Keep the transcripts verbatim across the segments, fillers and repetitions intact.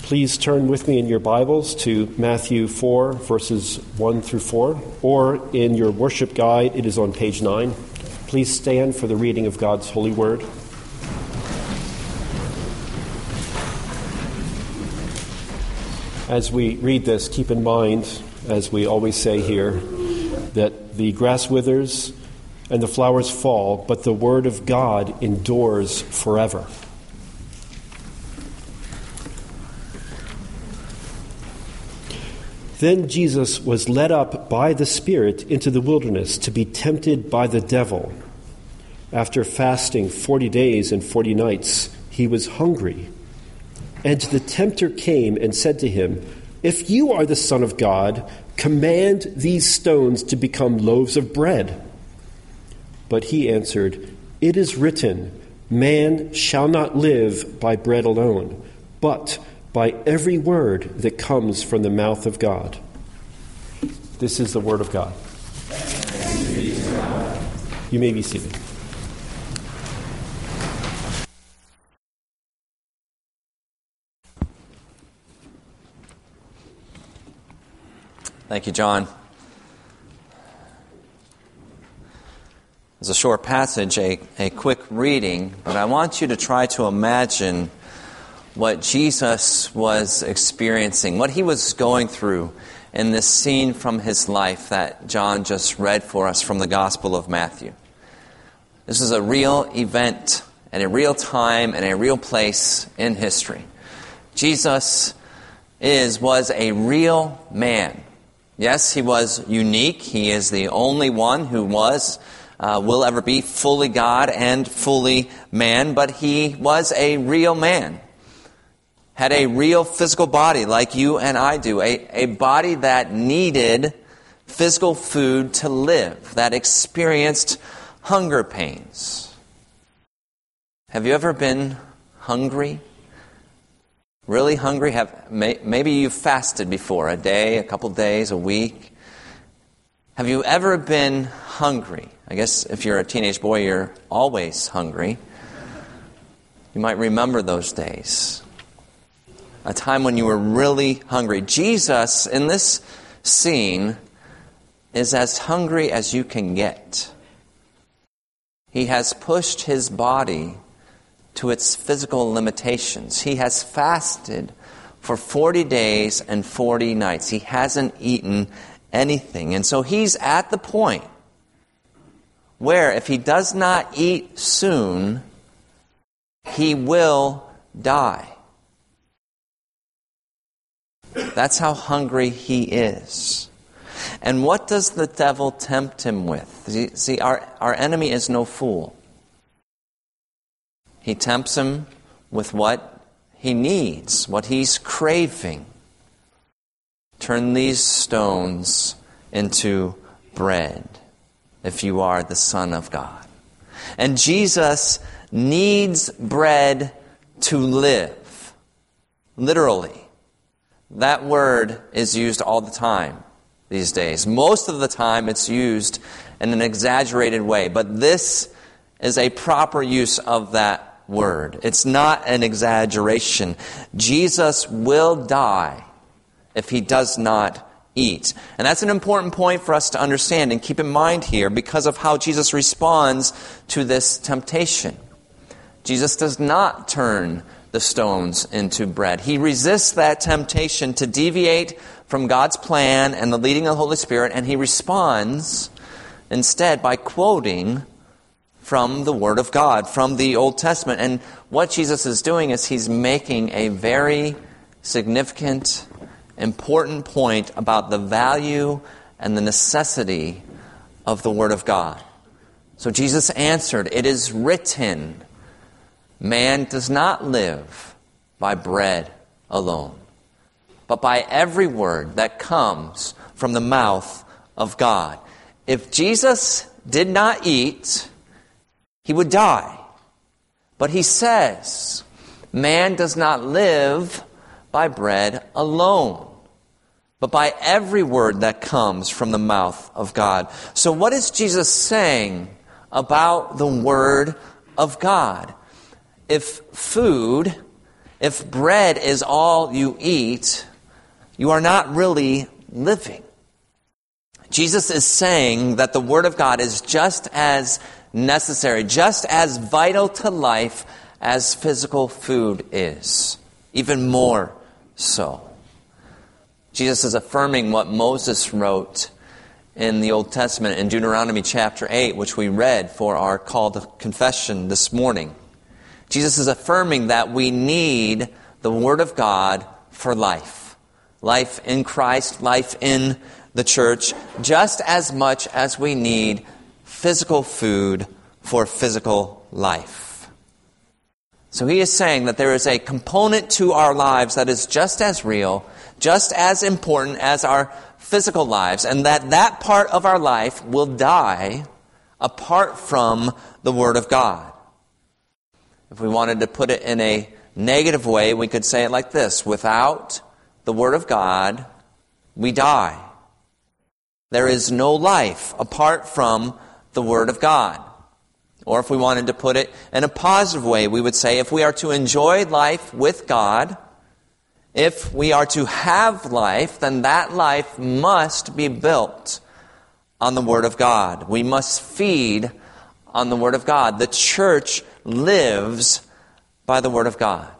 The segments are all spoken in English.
Please turn with me in your Bibles to Matthew four, verses one through four, or in your worship guide, it is on page nine. Please stand for the reading of God's holy word. As we read this, keep in mind, as we always say here, that the grass withers and the flowers fall, but the word of God endures forever. Then Jesus was led up by the Spirit into the wilderness to be tempted by the devil. After fasting forty days and forty nights, he was hungry. And the tempter came and said to him, "If you are the Son of God, command these stones to become loaves of bread." But he answered, "It is written, man shall not live by bread alone, but by every word that comes from the mouth of God." This is the word of God. You may be seated. Thank you, John. It's a short passage, a, a quick reading, but I want you to try to imagine what Jesus was experiencing, what he was going through in this scene from his life that John just read for us from the Gospel of Matthew. This is a real event and a real time and a real place in history. Jesus is was a real man. Yes, he was unique. He is the only one who was, uh, will ever be fully God and fully man, but he was a real man. Had a real physical body like you and I do, a, a body that needed physical food to live, that experienced hunger pains. Have you ever been hungry? Really hungry? Have may, maybe you've fasted before, a day, a couple days, a week. Have you ever been hungry? I guess if you're a teenage boy, you're always hungry. You might remember those days. A time when you were really hungry. Jesus, in this scene, is as hungry as you can get. He has pushed his body to its physical limitations. He has fasted for forty days and forty nights. He hasn't eaten anything. And so he's at the point where if he does not eat soon, he will die. That's how hungry he is. And what does the devil tempt him with? See, see our, our enemy is no fool. He tempts him with what he needs, what he's craving. Turn these stones into bread if you are the Son of God. And Jesus needs bread to live. Literally. That word is used all the time these days. Most of the time it's used in an exaggerated way, but this is a proper use of that word. It's not an exaggeration. Jesus will die if he does not eat. And that's an important point for us to understand and keep in mind here because of how Jesus responds to this temptation. Jesus does not turn the stones into bread. He resists that temptation to deviate from God's plan and the leading of the Holy Spirit, and he responds instead by quoting from the Word of God, from the Old Testament. And what Jesus is doing is he's making a very significant, important point about the value and the necessity of the Word of God. So Jesus answered, "It is written, man does not live by bread alone, but by every word that comes from the mouth of God." If Jesus did not eat, he would die. But he says, man does not live by bread alone, but by every word that comes from the mouth of God. So what is Jesus saying about the Word of God? If food If bread is all you eat, you are not really living. Jesus is saying that the Word of God is just as necessary, just as vital to life as physical food is, even more so. Jesus is affirming what Moses wrote in the Old Testament in Deuteronomy chapter eight, which we read for our call to confession this morning. Jesus is affirming that we need the Word of God for life. Life in Christ, life in the church, just as much as we need physical food for physical life. So he is saying that there is a component to our lives that is just as real, just as important as our physical lives, and that that part of our life will die apart from the Word of God. If we wanted to put it in a negative way, we could say it like this: without the Word of God, we die. There is no life apart from the Word of God. Or if we wanted to put it in a positive way, we would say if we are to enjoy life with God, if we are to have life, then that life must be built on the Word of God. We must feed on the Word of God. The church lives by the Word of God.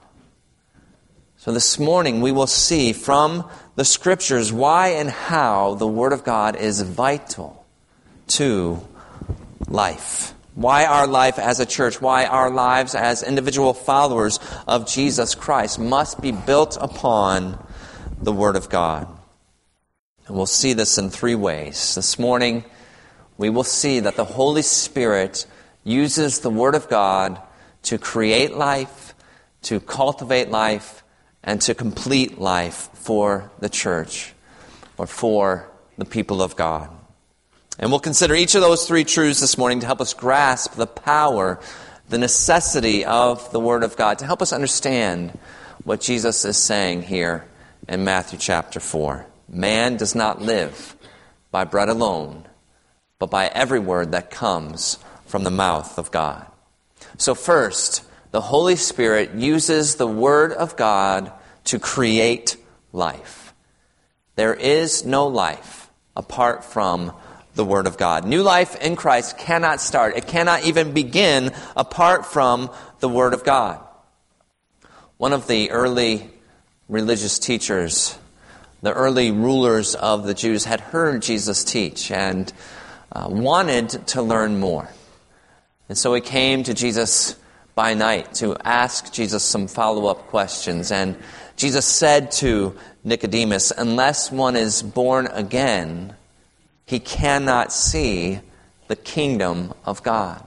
So this morning we will see from the Scriptures why and how the Word of God is vital to life. Why our life as a church, why our lives as individual followers of Jesus Christ must be built upon the Word of God. And we'll see this in three ways. This morning we will see that the Holy Spirit uses the Word of God to create life, to cultivate life, and to complete life for the church or for the people of God. And we'll consider each of those three truths this morning to help us grasp the power, the necessity of the Word of God, to help us understand what Jesus is saying here in Matthew chapter four. Man does not live by bread alone, but by every word that comes from the mouth of God. So first, the Holy Spirit uses the Word of God to create life. There is no life apart from the Word of God. New life in Christ cannot start. It cannot even begin apart from the Word of God. One of the early religious teachers, the early rulers of the Jews, had heard Jesus teach and uh, wanted to learn more. And so he came to Jesus by night to ask Jesus some follow-up questions. And Jesus said to Nicodemus, unless one is born again, he cannot see the kingdom of God.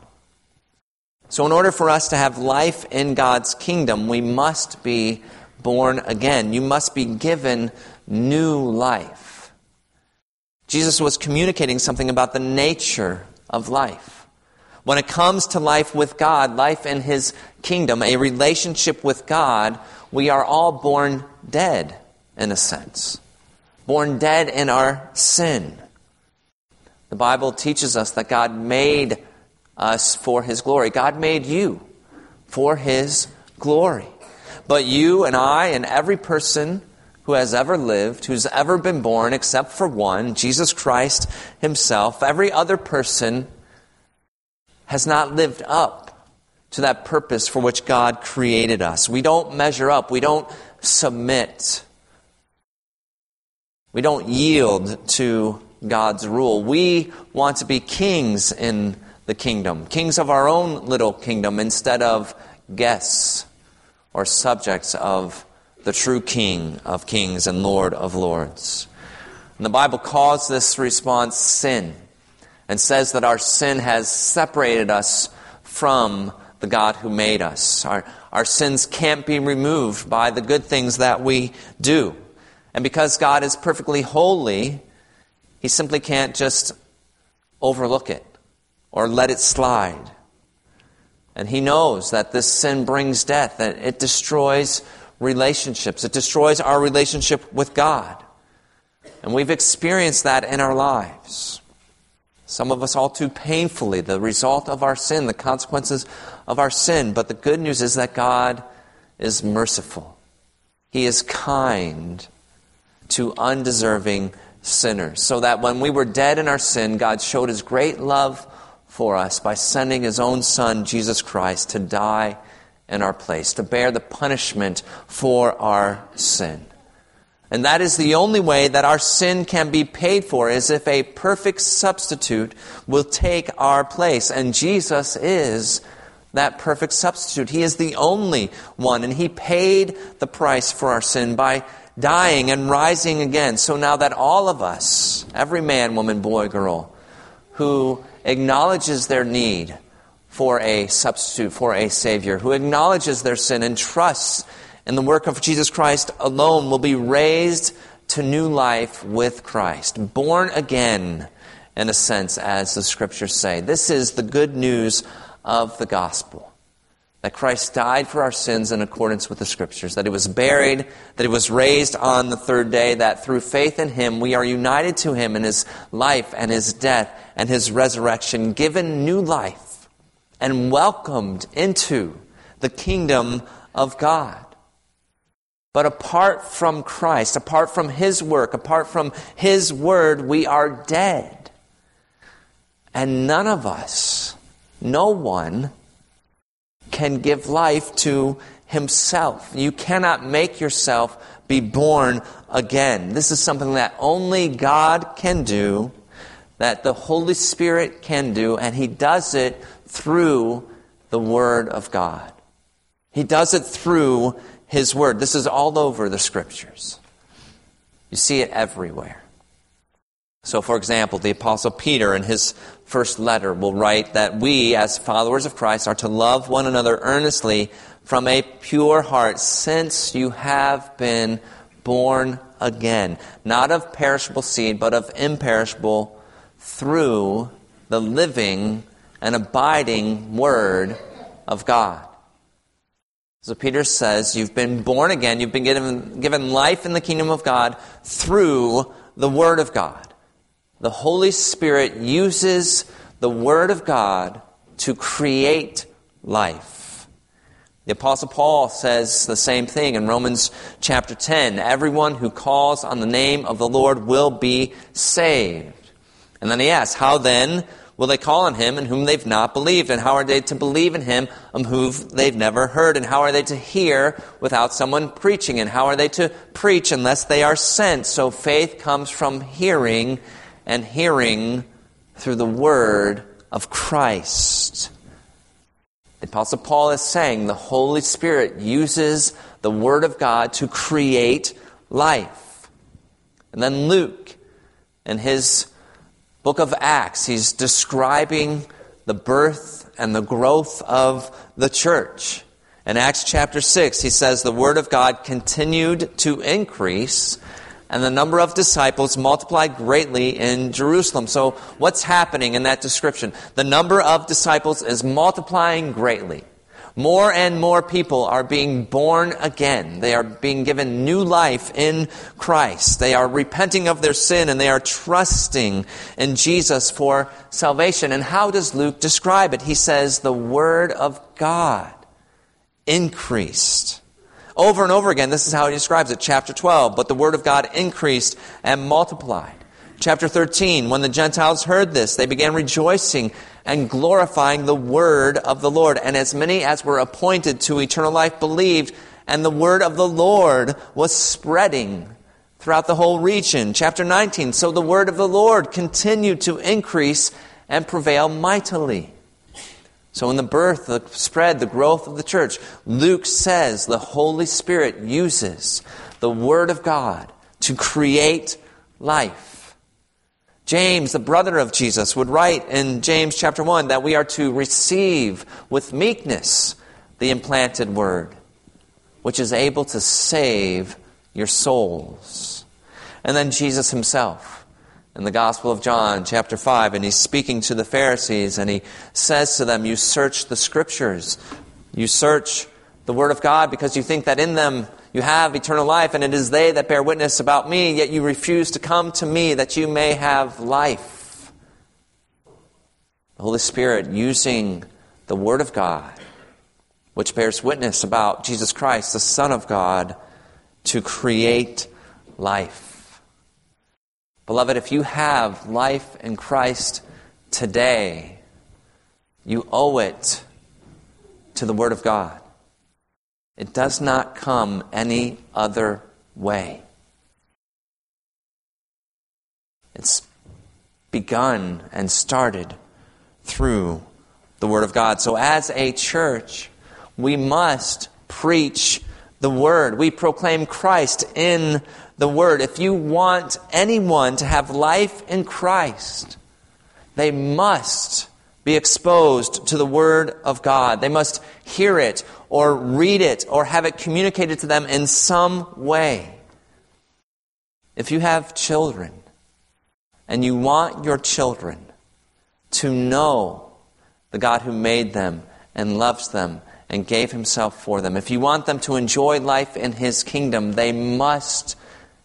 So in order for us to have life in God's kingdom, we must be born again. You must be given new life. Jesus was communicating something about the nature of life. When it comes to life with God, life in His kingdom, a relationship with God, we are all born dead, in a sense. Born dead in our sin. The Bible teaches us that God made us for His glory. God made you for His glory. But you and I and every person who has ever lived, who's ever been born, except for one, Jesus Christ Himself, every other person has not lived up to that purpose for which God created us. We don't measure up. We don't submit. We don't yield to God's rule. We want to be kings in the kingdom, kings of our own little kingdom instead of guests or subjects of the true King of kings and Lord of lords. And the Bible calls this response sin and says that our sin has separated us from the God who made us. Our, our sins can't be removed by the good things that we do. And because God is perfectly holy, He simply can't just overlook it or let it slide. And He knows that this sin brings death, that it destroys relationships. It destroys our relationship with God. And we've experienced that in our lives. Some of us all too painfully, the result of our sin, the consequences of our sin. But the good news is that God is merciful. He is kind to undeserving sinners, so that when we were dead in our sin, God showed His great love for us by sending His own Son, Jesus Christ, to die in our place, to bear the punishment for our sin. And that is the only way that our sin can be paid for, is if a perfect substitute will take our place. And Jesus is that perfect substitute. He is the only one, and He paid the price for our sin by dying and rising again. So now that all of us, every man, woman, boy, girl, who acknowledges their need for a substitute, for a Savior, who acknowledges their sin and trusts in the work of Jesus Christ alone, will be raised to new life with Christ, born again, in a sense, as the Scriptures say. This is the good news of the gospel, that Christ died for our sins in accordance with the Scriptures, that He was buried, that He was raised on the third day, that through faith in Him we are united to Him in His life and His death and His resurrection, given new life and welcomed into the kingdom of God. But apart from Christ, apart from His work, apart from His word, we are dead. And none of us, no one, can give life to himself. You cannot make yourself be born again. This is something that only God can do, that the Holy Spirit can do, and He does it through the Word of God. He does it through His Word. This is all over the Scriptures. You see it everywhere. So, for example, the Apostle Peter in his first letter will write that we, as followers of Christ, are to love one another earnestly from a pure heart, since you have been born again, not of perishable seed, but of imperishable, through the living and abiding Word of God. So Peter says, you've been born again, you've been given, given life in the kingdom of God through the Word of God. The Holy Spirit uses the Word of God to create life. The Apostle Paul says the same thing in Romans chapter ten. Everyone who calls on the name of the Lord will be saved. And then he asks, how then will they call on Him in whom they've not believed? And how are they to believe in Him of whom they've never heard? And how are they to hear without someone preaching? And how are they to preach unless they are sent? So faith comes from hearing, and hearing through the Word of Christ. The Apostle Paul is saying the Holy Spirit uses the Word of God to create life. And then Luke, in his book of Acts, he's describing the birth and the growth of the church. In Acts chapter six, he says the Word of God continued to increase, and the number of disciples multiplied greatly in Jerusalem. So what's happening in that description? The number of disciples is multiplying greatly. More and more people are being born again. They are being given new life in Christ. They are repenting of their sin, and they are trusting in Jesus for salvation. And how does Luke describe it? He says the Word of God increased. Over and over again, this is how he describes it. Chapter twelve, but the Word of God increased and multiplied. Chapter thirteen, when the Gentiles heard this, they began rejoicing and glorifying the Word of the Lord. And as many as were appointed to eternal life believed, and the Word of the Lord was spreading throughout the whole region. Chapter nineteen, so the Word of the Lord continued to increase and prevail mightily. So in the birth, the spread, the growth of the church, Luke says the Holy Spirit uses the Word of God to create life. James, the brother of Jesus, would write in James chapter one that we are to receive with meekness the implanted Word, which is able to save your souls. And then Jesus Himself, in the Gospel of John, chapter five, and He's speaking to the Pharisees, and He says to them, you search the Scriptures, you search the Word of God, because you think that in them you have eternal life, and it is they that bear witness about me, yet you refuse to come to me that you may have life. The Holy Spirit using the Word of God which bears witness about Jesus Christ, the Son of God, to create life. Beloved, if you have life in Christ today, you owe it to the Word of God. It does not come any other way. It's begun and started through the Word of God. So as a church, we must preach the Word. We proclaim Christ in the Word. If you want anyone to have life in Christ, they must be exposed to the Word of God. They must hear it or read it or have it communicated to them in some way. If you have children and you want your children to know the God who made them and loves them and gave Himself for them, if you want them to enjoy life in His kingdom, they must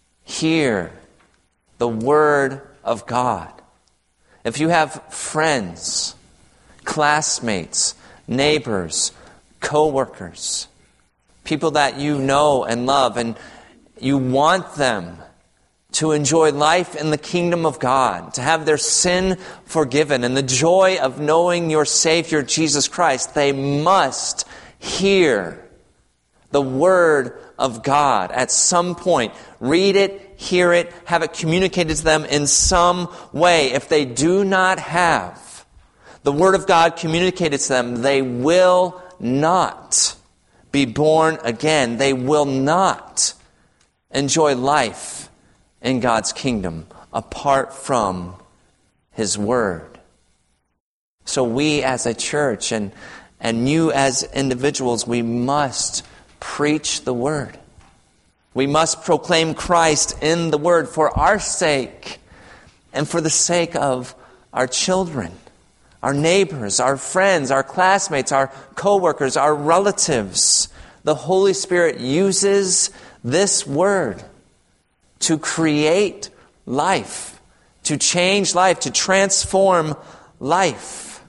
hear the Word of God. If you have friends, classmates, neighbors, co-workers, people that you know and love, and you want them to enjoy life in the kingdom of God, to have their sin forgiven and the joy of knowing your Savior, Jesus Christ, they must hear the Word of God at some point. Read it, hear it, have it communicated to them in some way. If they do not have the Word of God communicated to them, they will not be born again. They will not enjoy life in God's kingdom apart from His Word. So we as a church and, and you as individuals, we must preach the Word. We must proclaim Christ in the Word for our sake and for the sake of our children, our neighbors, our friends, our classmates, our co-workers, our relatives. The Holy Spirit uses this Word to create life, to change life, to transform life.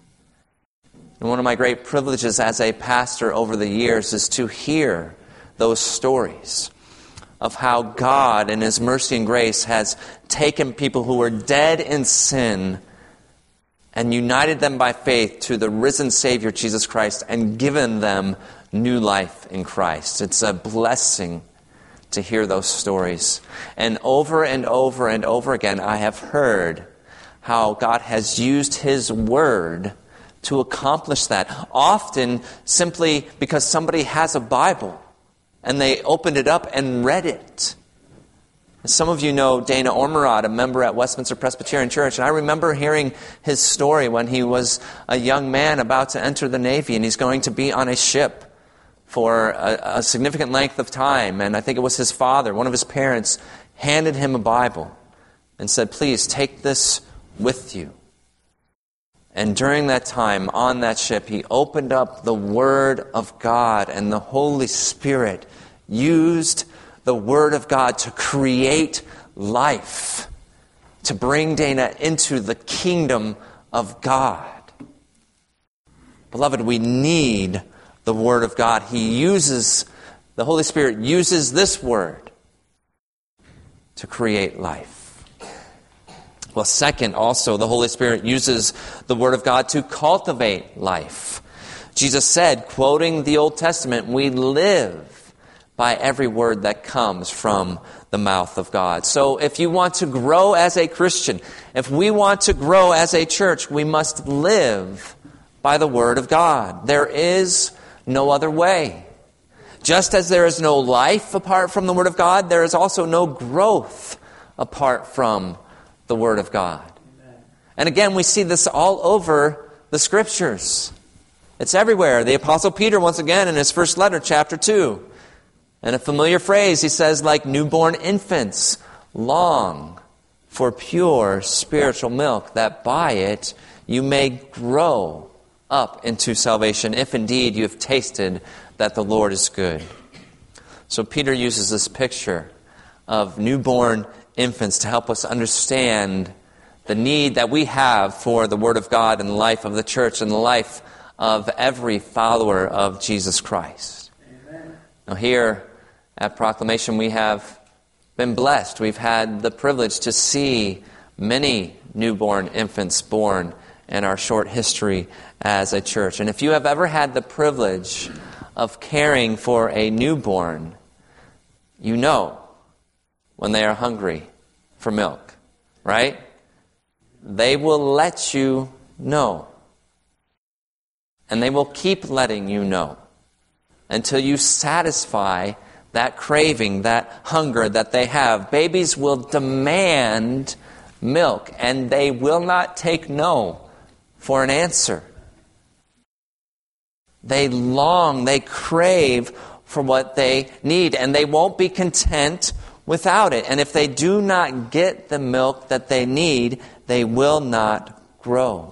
And one of my great privileges as a pastor over the years is to hear those stories of how God in His mercy and grace has taken people who were dead in sin and united them by faith to the risen Savior, Jesus Christ, and given them new life in Christ. It's a blessing to hear those stories. And over and over and over again, I have heard how God has used His Word to accomplish that. Often simply because somebody has a Bible and they opened it up and read it. Some of you know Dana Ormerod, a member at Westminster Presbyterian Church, and I remember hearing his story when he was a young man about to enter the Navy, and he's going to be on a ship for a, a significant length of time. And I think it was his father, one of his parents, handed him a Bible and said, "Please take this with you." And during that time on that ship, he opened up the Word of God, and the Holy Spirit used the Word of God to create life, to bring Dana into the kingdom of God. Beloved, we need the Word of God. He uses, the Holy Spirit uses this Word to create life. Well, second, also, the Holy Spirit uses the Word of God to cultivate life. Jesus said, quoting the Old Testament, we live by every word that comes from the mouth of God. So if you want to grow as a Christian, if we want to grow as a church, we must live by the Word of God. There is no other way. Just as there is no life apart from the Word of God, there is also no growth apart from the Word of God. Amen. And again, we see this all over the Scriptures. It's everywhere. The Apostle Peter, once again, in his first letter, chapter two, and a familiar phrase, he says, like newborn infants, long for pure spiritual milk, that by it you may grow up into salvation, if indeed you have tasted that the Lord is good. So Peter uses this picture of newborn infants to help us understand the need that we have for the Word of God in the life of the church and the life of every follower of Jesus Christ. Amen. Now here at Proclamation we have been blessed. We've had the privilege to see many newborn infants born in our short history as a church. And if you have ever had the privilege of caring for a newborn, you know when they are hungry for milk, right? They will let you know. And they will keep letting you know until you satisfy that craving, that hunger that they have. Babies will demand milk, and they will not take no for an answer. They long, they crave for what they need, and they won't be content without it. And if they do not get the milk that they need, they will not grow.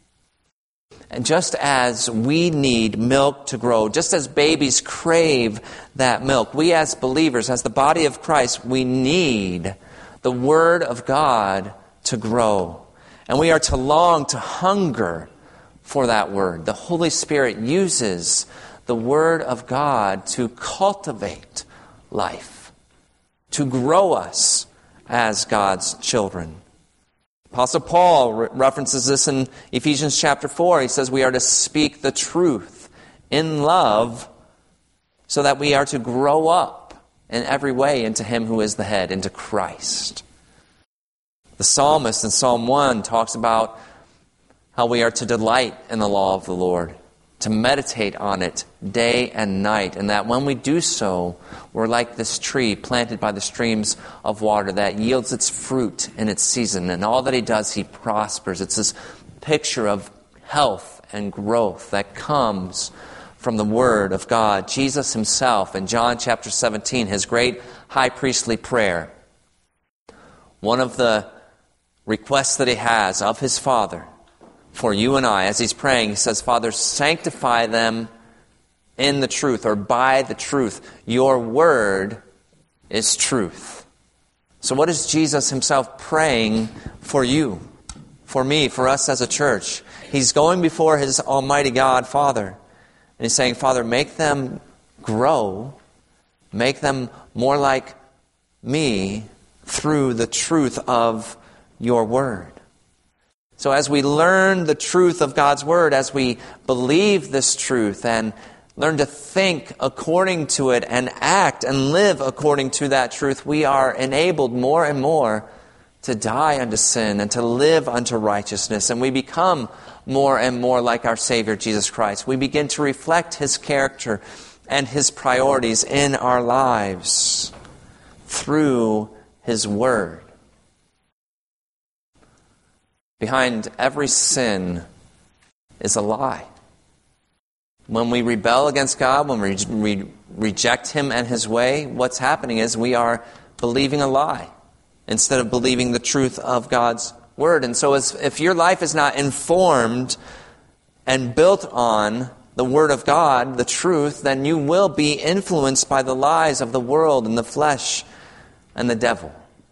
And just as we need milk to grow, just as babies crave that milk, we as believers, as the body of Christ, we need the Word of God to grow. And we are to long, to hunger for that Word. The Holy Spirit uses the Word of God to cultivate life, to grow us as God's children. Apostle Paul re- references this in Ephesians chapter four. He says we are to speak the truth in love so that we are to grow up in every way into Him who is the head, into Christ. The psalmist in Psalm one talks about how we are to delight in the law of the Lord, to meditate on it day and night, and that when we do so, we're like this tree planted by the streams of water that yields its fruit in its season, and all that he does, he prospers. It's this picture of health and growth that comes from the Word of God. Jesus himself, in John chapter seventeen, his great high priestly prayer, one of the requests that he has of his Father for you and I, as he's praying, he says, Father, sanctify them in the truth, or by the truth. Your word is truth. So what is Jesus himself praying for you, for me, for us as a church? He's going before his Almighty God, Father, and he's saying, Father, make them grow, make them more like me through the truth of your word. So as we learn the truth of God's Word, as we believe this truth and learn to think according to it and act and live according to that truth, we are enabled more and more to die unto sin and to live unto righteousness. And we become more and more like our Savior, Jesus Christ. We begin to reflect His character and His priorities in our lives through His Word. Behind every sin is a lie. When we rebel against God, when we re- reject Him and His way, what's happening is we are believing a lie instead of believing the truth of God's Word. And so as, if your life is not informed and built on the Word of God, the truth, then you will be influenced by the lies of the world and the flesh and the devil.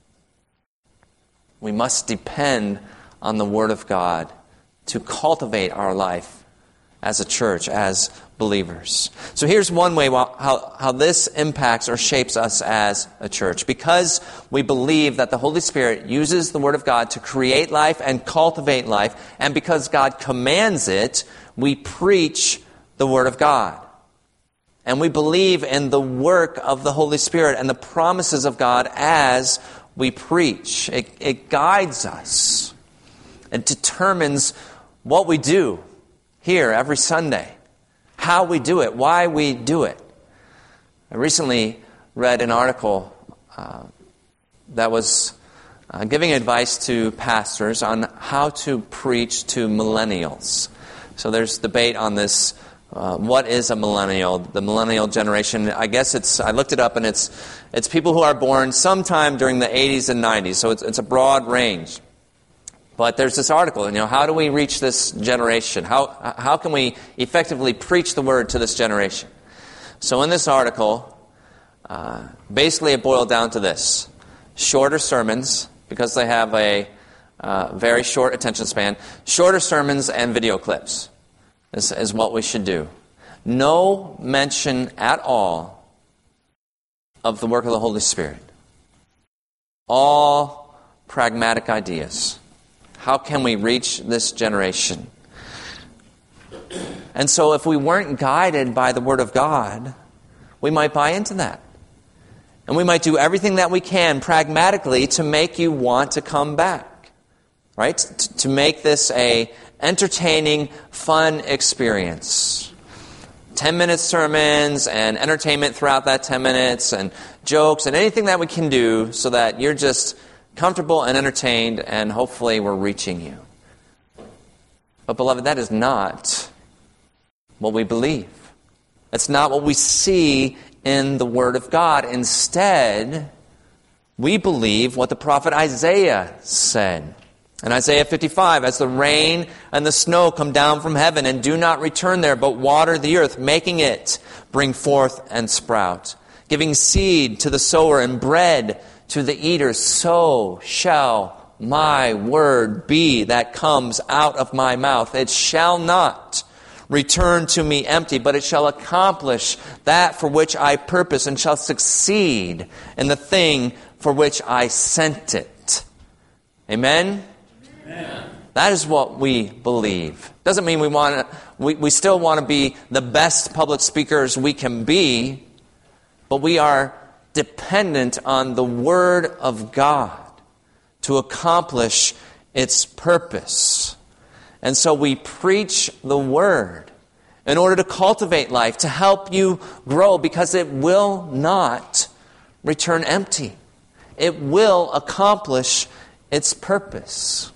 We must depend on the Word of God to cultivate our life as a church, as believers. So here's one way how, how this impacts or shapes us as a church. Because we believe that the Holy Spirit uses the Word of God to create life and cultivate life, and because God commands it, we preach the Word of God. And we believe in the work of the Holy Spirit and the promises of God as we preach. It, it guides us. It determines what we do here every Sunday, how we do it, why we do it. I recently read an article uh, that was uh, giving advice to pastors on how to preach to millennials. So there's debate on this. Uh, what is a millennial? The millennial generation. I guess it's. I looked it up, and it's it's people who are born sometime during the eighties and nineties. So it's it's a broad range. But there's this article, you know, how do we reach this generation? How how can we effectively preach the word to this generation? So in this article, uh, basically it boiled down to this: shorter sermons, because they have a uh, very short attention span, shorter sermons and video clips. is, is what we should do. No mention at all of the work of the Holy Spirit. All pragmatic ideas. How can we reach this generation? And so if we weren't guided by the Word of God, we might buy into that. And we might do everything that we can pragmatically to make you want to come back. Right? T- to make this a entertaining, fun experience. ten-minute sermons and entertainment throughout that ten minutes and jokes and anything that we can do so that you're just comfortable and entertained and hopefully we're reaching you. But beloved, that is not what we believe. That's not what we see in the Word of God. Instead, we believe what the prophet Isaiah said. In Isaiah fifty-five, as the rain and the snow come down from heaven and do not return there, but water the earth, making it bring forth and sprout, giving seed to the sower and bread to the eater, so shall my word be that comes out of my mouth. It shall not return to me empty, but it shall accomplish that for which I purpose and shall succeed in the thing for which I sent it. Amen? Amen. That is what we believe. Doesn't mean we want to, we, we still want to be the best public speakers we can be, but we are dependent on the Word of God to accomplish its purpose. And so we preach the Word in order to cultivate life, to help you grow, because it will not return empty. It will accomplish its purpose.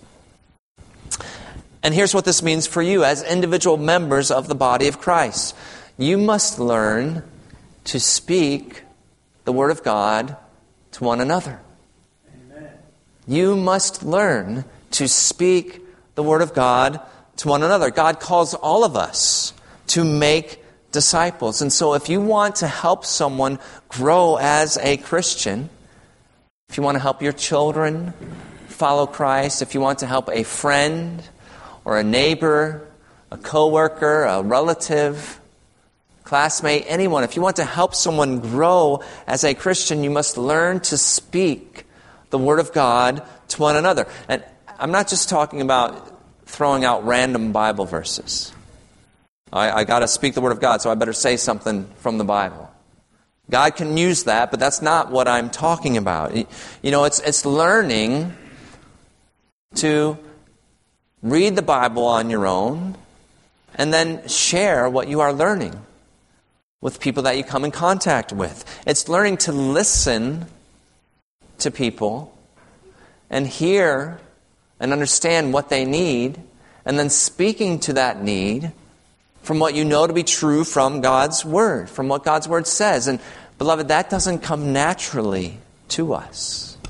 And here's what this means for you as individual members of the body of Christ. You must learn to speak the Word of God to one another. Amen. You must learn to speak the Word of God to one another. God calls all of us to make disciples. And so if you want to help someone grow as a Christian, if you want to help your children follow Christ, if you want to help a friend or a neighbor, a coworker, a relative, classmate, anyone, if you want to help someone grow as a Christian, you must learn to speak the Word of God to one another. And I'm not just talking about throwing out random Bible verses. I, I got to speak the Word of God, so I better say something from the Bible. God can use that, but that's not what I'm talking about. You know, it's it's learning to read the Bible on your own and then share what you are learning with people that you come in contact with. It's learning to listen to people and hear and understand what they need, and then speaking to that need from what you know to be true from God's Word, from what God's Word says. And beloved, that doesn't come naturally to us.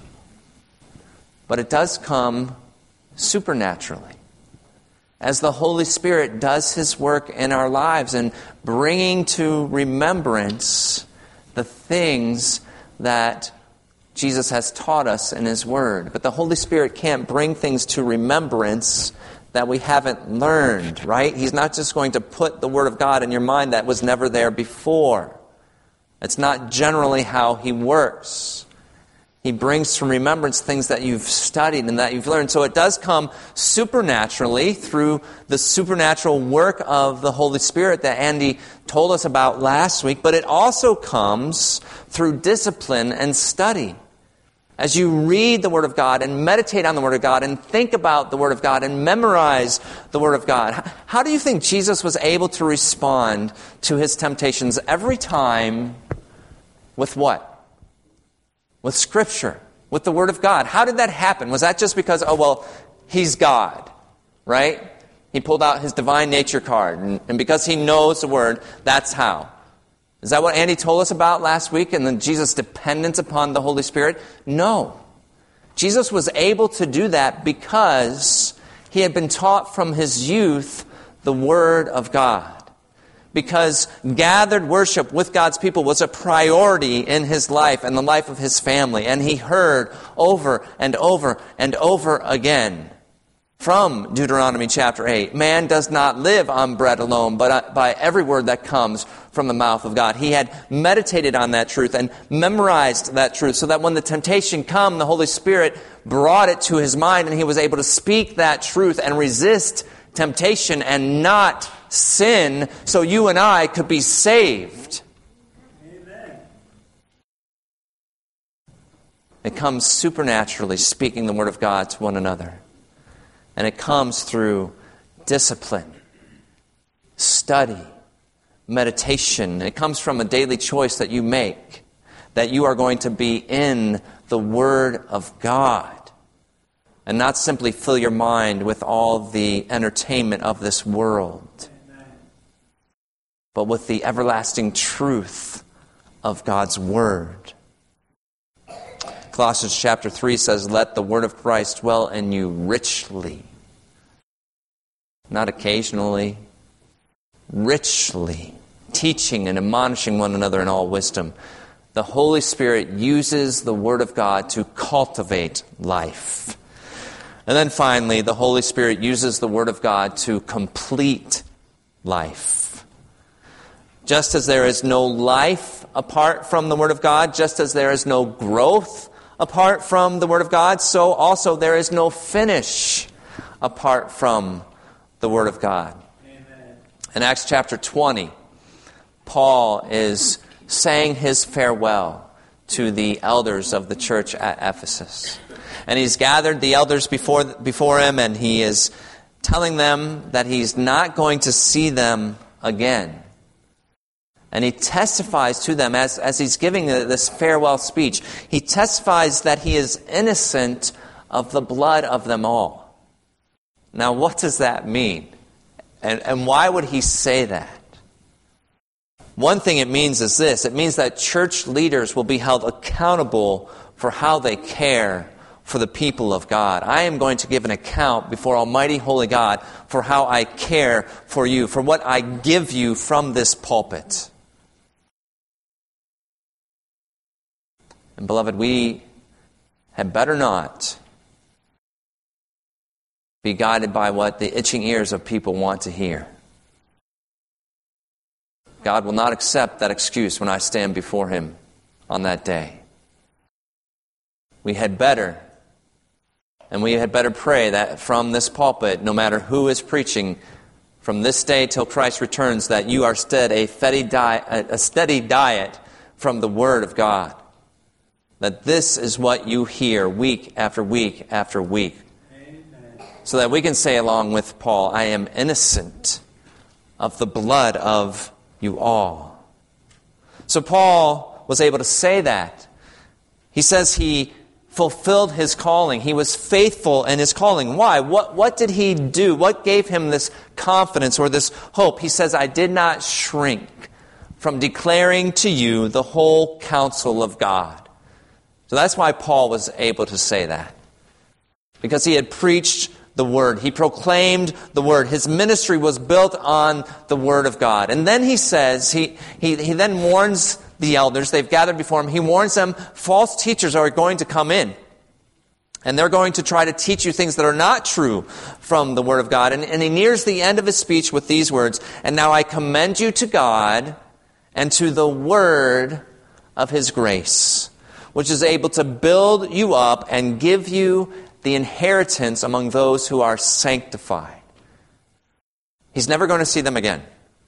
But it does come supernaturally, as the Holy Spirit does His work in our lives and bringing to remembrance the things that Jesus has taught us in His Word. But the Holy Spirit can't bring things to remembrance that we haven't learned, right? He's not just going to put the Word of God in your mind that was never there before. It's not generally how He works. He brings to remembrance things that you've studied and that you've learned. So it does come supernaturally through the supernatural work of the Holy Spirit that Andy told us about last week, but it also comes through discipline and study. As you read the Word of God and meditate on the Word of God and think about the Word of God and memorize the Word of God, how do you think Jesus was able to respond to His temptations every time with what? With Scripture, with the Word of God. How did that happen? Was that just because, oh, well, He's God, right? He pulled out His divine nature card, and, and because He knows the Word, that's how. Is that what Andy told us about last week, and then Jesus' dependence upon the Holy Spirit? No. Jesus was able to do that because He had been taught from His youth the Word of God. Because gathered worship with God's people was a priority in His life and the life of His family. And He heard over and over and over again from Deuteronomy chapter eight. Man does not live on bread alone, but by every word that comes from the mouth of God. He had meditated on that truth and memorized that truth so that when the temptation came, the Holy Spirit brought it to his mind and he was able to speak that truth and resist temptation and not sin so you and I could be saved. Amen. It comes supernaturally, speaking the word of God to one another. And it comes through discipline, study, meditation. It comes from a daily choice that you make, that you are going to be in the Word of God and not simply fill your mind with all the entertainment of this world, but with the everlasting truth of God's Word. Colossians chapter three says, "Let the word of Christ dwell in you richly." Not occasionally, richly, teaching and admonishing one another in all wisdom. The Holy Spirit uses the Word of God to cultivate life. And then finally, the Holy Spirit uses the Word of God to complete life. Just as there is no life apart from the Word of God, just as there is no growth apart from the Word of God, so also there is no finish apart from the Word of God. Amen. In Acts chapter twenty, Paul is saying his farewell to the elders of the church at Ephesus. And he's gathered the elders before, before him, and he is telling them that he's not going to see them again. And he testifies to them as, as he's giving this farewell speech. He testifies that he is innocent of the blood of them all. Now, what does that mean? And, and why would he say that? One thing it means is this. It means that church leaders will be held accountable for how they care for the people of God. I am going to give an account before Almighty Holy God for how I care for you, for what I give you from this pulpit. And beloved, we had better not be guided by what the itching ears of people want to hear. God will not accept that excuse when I stand before Him on that day. We had better, and we had better pray that from this pulpit, no matter who is preaching, from this day till Christ returns, that you are stead a steady diet, a steady diet from the Word of God. That this is what you hear week after week after week. So that we can say along with Paul, I am innocent of the blood of you all. So Paul was able to say that. He says he fulfilled his calling. He was faithful in his calling. Why? What, what did he do? What gave him this confidence or this hope? He says, I did not shrink from declaring to you the whole counsel of God. So that's why Paul was able to say that. Because he had preached the Word. He proclaimed the Word. His ministry was built on the Word of God. And then he says, he, he, he then warns the elders, they've gathered before him, he warns them, false teachers are going to come in. And they're going to try to teach you things that are not true from the Word of God. And, and he nears the end of his speech with these words, and now I commend you to God and to the Word of His grace, which is able to build you up and give you the inheritance among those who are sanctified. He's never going to see them again.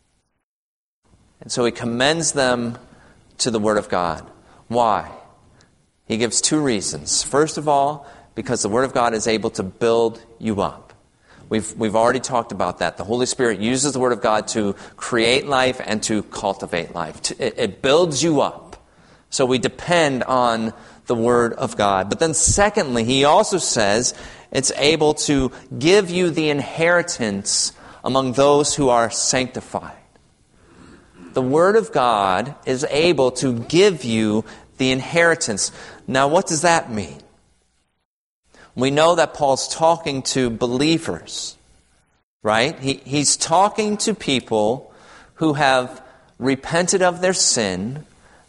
And so he commends them to the Word of God. Why? He gives two reasons. First of all, because the Word of God is able to build you up. We've, we've already talked about that. The Holy Spirit uses the Word of God to create life and to cultivate life. It, it builds you up. So we depend on the Word of God. But then secondly, he also says it's able to give you the inheritance among those who are sanctified. The Word of God is able to give you the inheritance. Now, what does that mean? We know that Paul's talking to believers, right? He, he's talking to people who have repented of their sin.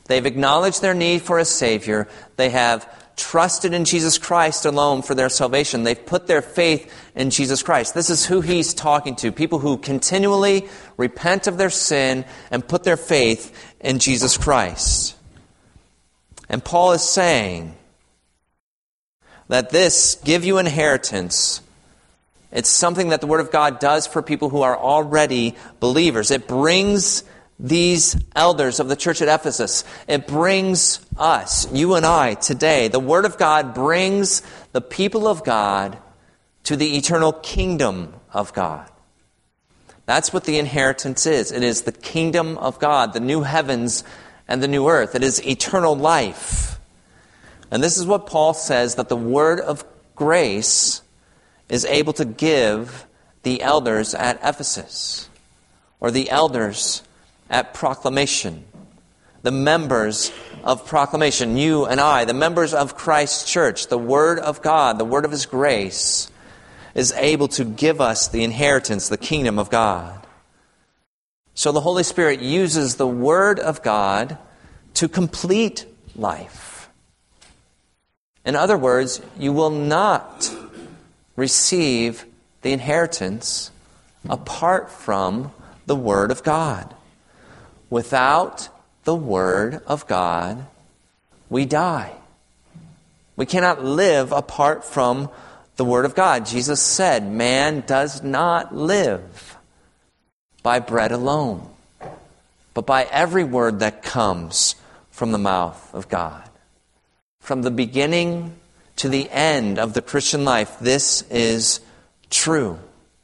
They've acknowledged their need for a Savior. They have trusted in Jesus Christ alone for their salvation. They've put their faith in Jesus Christ. This is who he's talking to, people who continually repent of their sin and put their faith in Jesus Christ. And Paul is saying that this, give you inheritance, it's something that the Word of God does for people who are already believers. It brings these elders of the church at Ephesus, it brings us, you and I, today. The Word of God brings the people of God to the eternal kingdom of God. That's what the inheritance is. It is the kingdom of God, the new heavens and the new earth. It is eternal life. And this is what Paul says that the word of grace is able to give the elders at Ephesus, or the elders at Proclamation, the members of Proclamation, you and I, the members of Christ's church. The word of God, the word of his grace, is able to give us the inheritance, the kingdom of God. So the Holy Spirit uses the word of God to complete life. In other words, you will not receive the inheritance apart from the word of God. Without the word of God, we die. We cannot live apart from the word of God. Jesus said, man does not live by bread alone, but by every word that comes from the mouth of God. From the beginning to the end of the Christian life, this is true.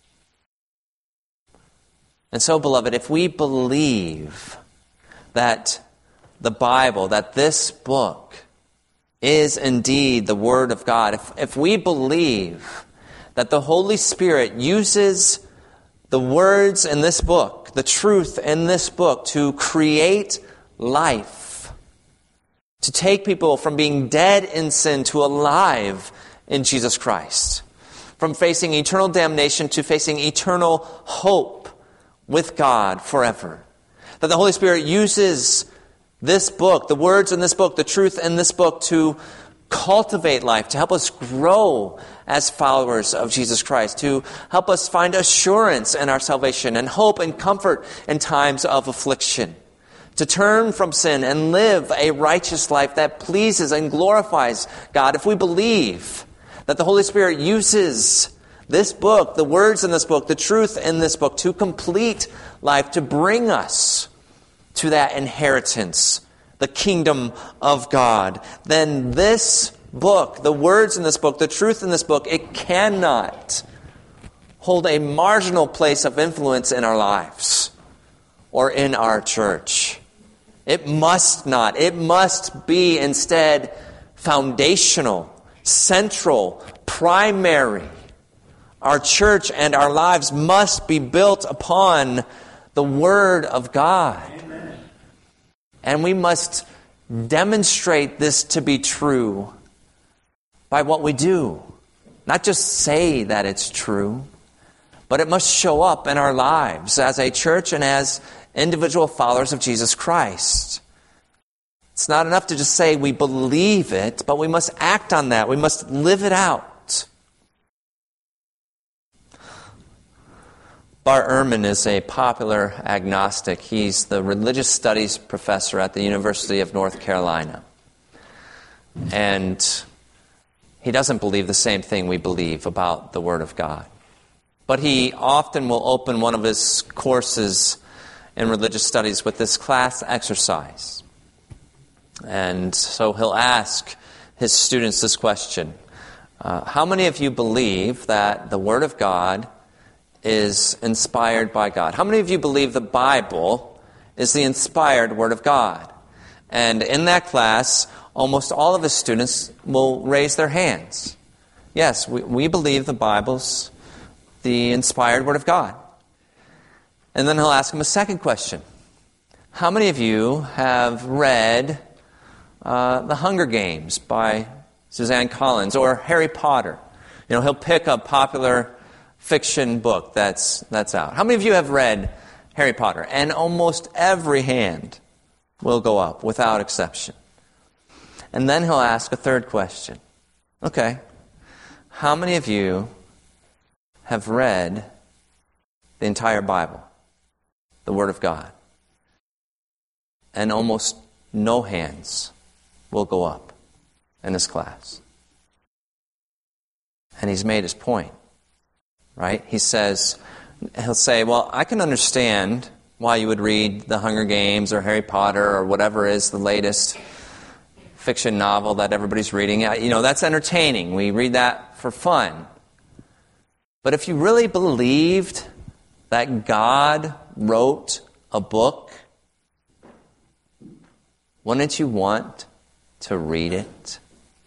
And so, beloved, if we believe that the Bible, that this book is indeed the Word of God, if, if we believe that the Holy Spirit uses the words in this book, the truth in this book, to create life, to take people from being dead in sin to alive in Jesus Christ, from facing eternal damnation to facing eternal hope with God forever. That the Holy Spirit uses this book, the words in this book, the truth in this book, to cultivate life, to help us grow as followers of Jesus Christ, to help us find assurance in our salvation and hope and comfort in times of affliction, to turn from sin and live a righteous life that pleases and glorifies God. If we believe that the Holy Spirit uses this book, the words in this book, the truth in this book, to complete life, to bring us to that inheritance, the kingdom of God, then this book, the words in this book, the truth in this book, it cannot hold a marginal place of influence in our lives or in our church. It must not. It must be instead foundational, central, primary. Our church and our lives must be built upon the Word of God. Amen. And we must demonstrate this to be true by what we do. Not just say that it's true, but it must show up in our lives as a church and as individual followers of Jesus Christ. It's not enough to just say we believe it, but we must act on that. We must live it out. Bart Ehrman is a popular agnostic. He's the religious studies professor at the University of North Carolina. And he doesn't believe the same thing we believe about the Word of God. But he often will open one of his courses in religious studies with this class exercise. And so he'll ask his students this question. Uh, how many of you believe that the Word of God is inspired by God? How many of you believe the Bible is the inspired Word of God? And in that class, almost all of his students will raise their hands. Yes, we, we believe the Bible's the inspired Word of God. And then he'll ask him a second question. How many of you have read uh, The Hunger Games by Suzanne Collins or Harry Potter? You know, he'll pick a popular fiction book that's that's out. How many of you have read Harry Potter? And almost every hand will go up without exception. And then he'll ask a third question. Okay, how many of you have read the entire Bible, the Word of God? And almost no hands will go up in this class. And he's made his point, right? He says, he'll say, well, I can understand why you would read The Hunger Games or Harry Potter or whatever is the latest fiction novel that everybody's reading. You know, that's entertaining. We read that for fun. But if you really believed that God wrote a book, wouldn't you want to read it?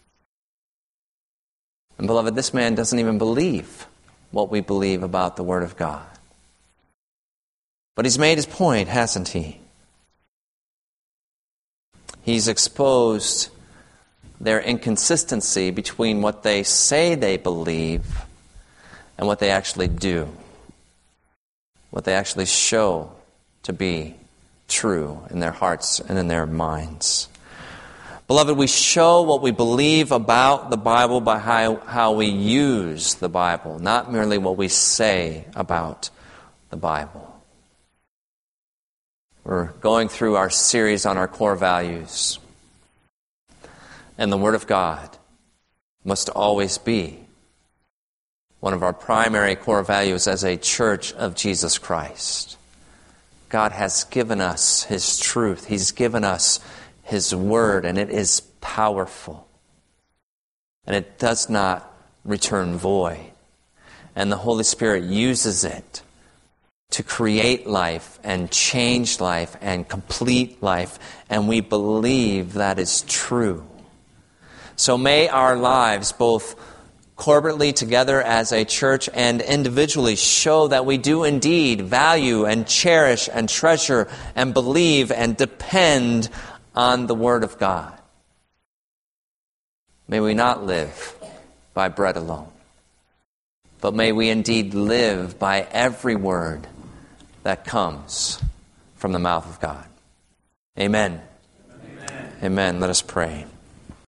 And beloved, this man doesn't even believe what we believe about the Word of God. But he's made his point, hasn't he? He's exposed their inconsistency between what they say they believe and what they actually do. What they actually show to be true in their hearts and in their minds. Beloved, we show what we believe about the Bible by how, how we use the Bible, not merely what we say about the Bible. We're going through our series on our core values. And the Word of God must always be one of our primary core values as a church of Jesus Christ. God has given us His truth. He's given us His Word, and it is powerful. And it does not return void. And the Holy Spirit uses it to create life and change life and complete life. And we believe that is true. So may our lives, both corporately together as a church and individually, show that we do indeed value and cherish and treasure and believe and depend on the Word of God. May we not live by bread alone, but may we indeed live by every word that comes from the mouth of God. Amen. Amen. Amen. Let us pray.